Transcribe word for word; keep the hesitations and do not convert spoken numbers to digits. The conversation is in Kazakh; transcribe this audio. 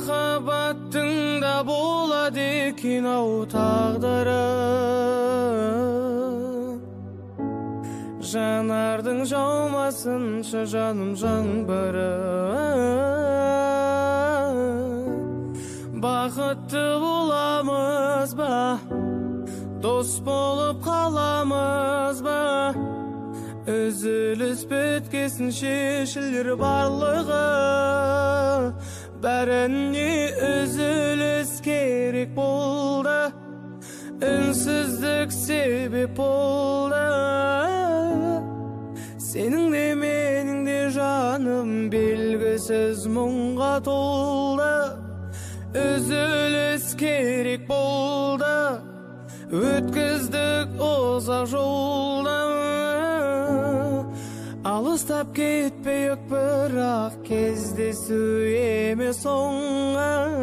Махаббаттың да болады екен ау тағдыры. Жанардың жаумасыншы жаным жаңбыры. Бақытты боламыз ба, дос болып қаламыз ба? Үзіліс біткесін шешілер барлығы. Бәріне үзіліс керек болды, үнсіздік себеп болды. Сенің де менің де жаным белгісіз мұңға толды. Үзіліс керек болды, өткіздік ұзақ жолды. Алыстап кетпейік, бірақ кездесу емес соңы.